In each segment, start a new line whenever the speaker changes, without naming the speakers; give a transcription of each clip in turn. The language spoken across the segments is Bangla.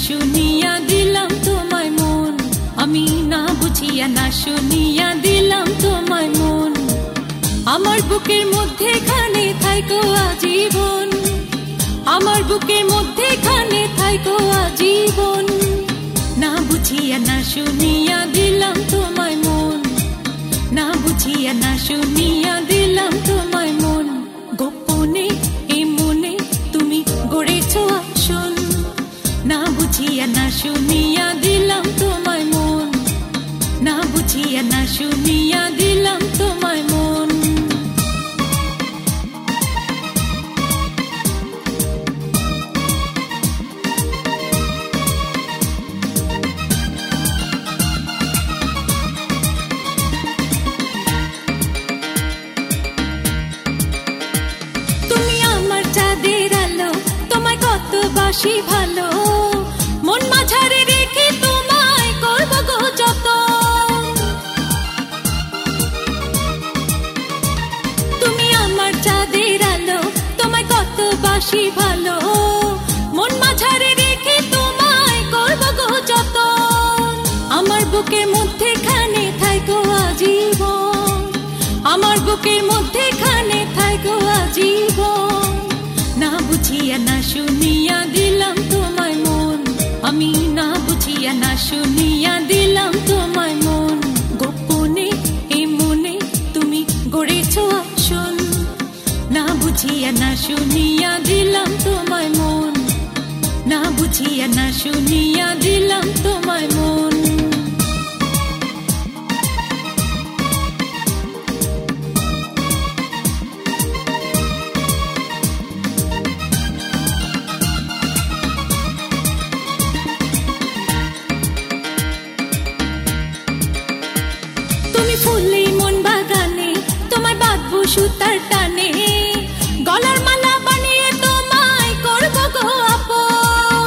শুনিয়া দিলাম তোমায় মন, আমি না বুঝিয়া না শুনিয়া দিলাম তোমায় মন। আমার বুকের মধ্যে খানে থাইকো আজীবন, আমার বুকের মধ্যে খানে থাইকো আজীবন। না বুঝিয়া না শুনিয়া দিলাম তোমায় মন, না বুঝিয়া না শুনিয়া দিলাম তোমায় মন। গোপনে এই মনে তুমি গড়েছ আসন, না বুঝিয়া না শুনিয়া দিলাম তোমায় মন, না বুঝিয়া না শুনিয়া দিলাম তোমায় মন। তুমি আমার চাঁদের আলো, তোমায় কত বাসি ভালো, মন মাঝারে রেখে তোমায় করব গো যতন। তুমি আমার চাঁদের আলো, তোমায় কত বাসি ভালো, মন মাঝারে রেখে তোমায় করব গো যতন। আমার বুকের মধ্যে খানে থাইকো আজীবন, আমার বুকের মধ্যে খানে থাইকো আজীবন। না বুঝিয়া না শুনিয়া দিলাম তোমায় মন, আমি না বুঝিয়া না শুনিয়া দিলাম তোমায় মন। গোপনে এই মনে তুমি গড়েছ আসন, না বুঝিয়া না শুনিয়া দিলাম তোমায় মন, না বুঝিয়া না শুনিয়া দিলাম তোমায় মন। তুমি ফুলে মন বাগানে, তোমায় বাঁধবো সুতার টানে, গলার মালা বানিয়ে তোমায় করব গো আপন।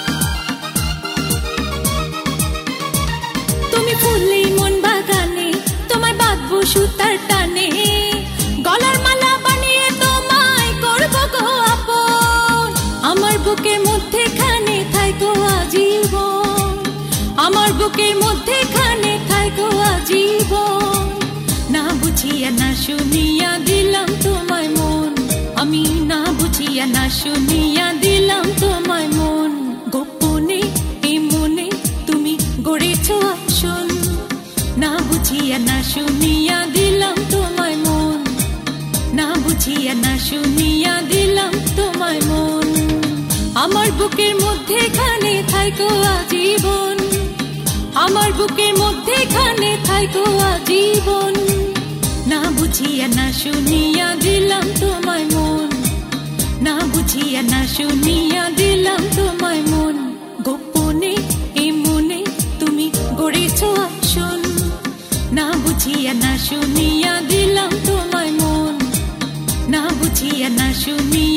তুমি ফুলে মন বাগানে, তোমায় বাঁধবো সুতার টানে, গলার মালা বানিয়ে তোমায় করব গো আপন। আমার বুকের মধ্যে খানে থাইকো আজীবন, আমার বুকের মধ্যে খানে থাইকো আজীবন। না বুঝিয়া না শুনিয়া দিলাম তোমায় মন, আমি না বুঝিয়া না শুনিয়া দিলাম তোমায় মন। গোপনে এই মনে তুমি গড়েছ আসন, না বুঝিয়া না শুনিয়া দিলাম তোমায় মন, না বুঝিয়া না শুনিয়া দিলাম তোমায় মন। আমার বুকের মধ্যে খানে থাইকো আজীবন, আমার বুকের মধ্যে খানে থাইকো আজীবন। না বুঝিয়া না শুনিয়া দিলাম তোমায় মন, না বুঝিয়া না শুনিয়া দিলাম তোমায় মন। গোপনে এই মনে তুমি গড়েছ আসন, না বুঝিয়া না শুনিয়া দিলাম তোমায় মন, না বুঝিয়া না শুনিয়া